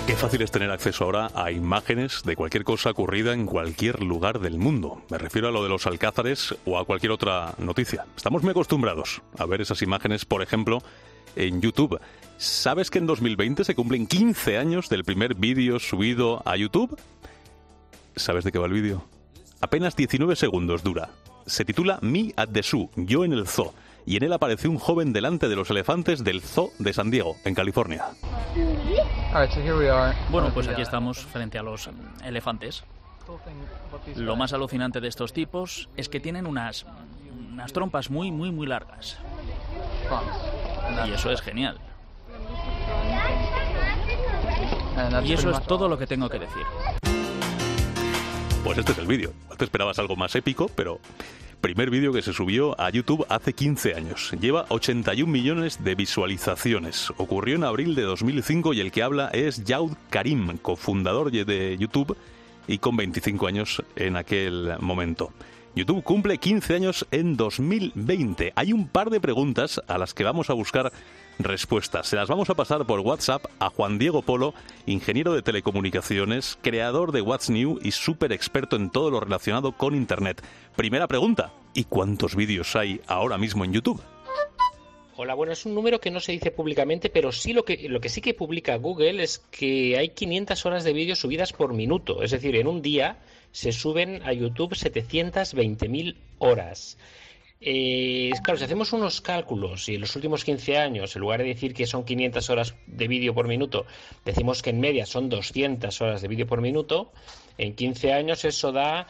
Qué fácil es tener acceso ahora a imágenes de cualquier cosa ocurrida en cualquier lugar del mundo. Me refiero a lo de los alcázares o a cualquier otra noticia. Estamos muy acostumbrados a ver esas imágenes, por ejemplo, en YouTube. ¿Sabes que en 2020 se cumplen 15 años del primer vídeo subido a YouTube? ¿Sabes de qué va el vídeo? Apenas 19 segundos dura. Se titula Me at the Zoo, yo en el zoo. Y en él apareció un joven delante de los elefantes del Zoo de San Diego, en California. Bueno, pues aquí estamos frente a los elefantes. Lo más alucinante de estos tipos es que tienen unas trompas muy largas. Y eso es genial. Y eso es todo lo que tengo que decir. Pues este es el vídeo. No te esperabas algo más épico, pero... primer vídeo que se subió a YouTube hace 15 años. Lleva 81 millones de visualizaciones. Ocurrió en abril de 2005 y el que habla es Jawed Karim, cofundador de YouTube y con 25 años en aquel momento. YouTube cumple 15 años en 2020. Hay un par de preguntas a las que vamos a buscar respuestas. Se las vamos a pasar por WhatsApp a Juan Diego Polo, ingeniero de telecomunicaciones, creador de What's New y súper experto en todo lo relacionado con Internet. Primera pregunta, ¿y cuántos vídeos hay ahora mismo en YouTube? Hola, bueno, es un número que no se dice públicamente, pero sí lo que sí que publica Google es que hay 500 horas de vídeos subidas por minuto. Es decir, en un día se suben a YouTube 720.000 horas. Claro, si hacemos unos cálculos y en los últimos 15 años, en lugar de decir que son 500 horas de vídeo por minuto, decimos que en media son 200 horas de vídeo por minuto, en 15 años eso da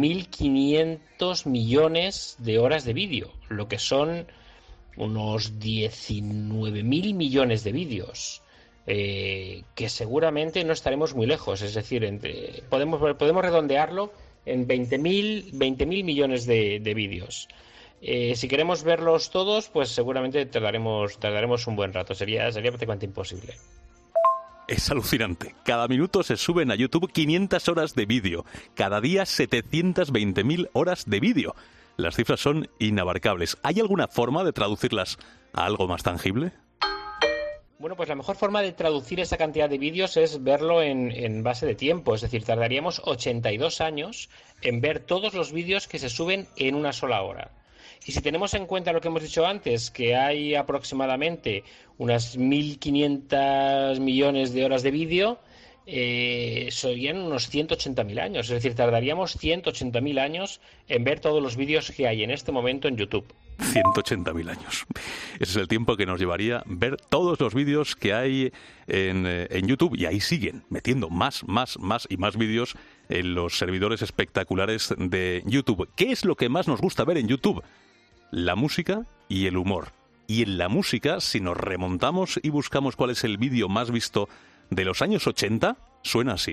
1.500 millones de horas de vídeo, lo que son unos 19.000 millones de vídeos, que seguramente no estaremos muy lejos, es decir, podemos redondearlo en 20.000 millones de vídeos. Si queremos verlos todos, pues seguramente tardaremos un buen rato, sería prácticamente imposible. Es alucinante. Cada minuto se suben a YouTube 500 horas de vídeo. Cada día 720.000 horas de vídeo. Las cifras son inabarcables. ¿Hay alguna forma de traducirlas a algo más tangible? Bueno, pues la mejor forma de traducir esa cantidad de vídeos es verlo en base de tiempo. Es decir, tardaríamos 82 años en ver todos los vídeos que se suben en una sola hora. Y si tenemos en cuenta lo que hemos dicho antes, que hay aproximadamente unas 1.500 millones de horas de vídeo, serían unos 180.000 años. Es decir, tardaríamos 180.000 años en ver todos los vídeos que hay en este momento en YouTube. 180.000 años. Ese es el tiempo que nos llevaría ver todos los vídeos que hay en YouTube. Y ahí siguen metiendo más y más vídeos en los servidores espectaculares de YouTube. ¿Qué es lo que más nos gusta ver en YouTube? La música y el humor. Y en la música, si nos remontamos y buscamos cuál es el vídeo más visto de los años 80, suena así.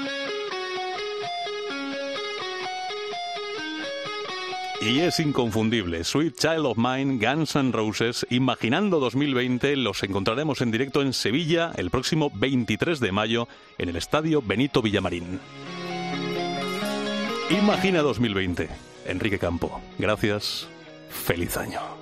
Y es inconfundible. Sweet Child of Mine, Guns N' Roses, Imaginando 2020, los encontraremos en directo en Sevilla el próximo 23 de mayo en el Estadio Benito Villamarín. Imagina 2020. Enrique Campo. Gracias. Feliz año.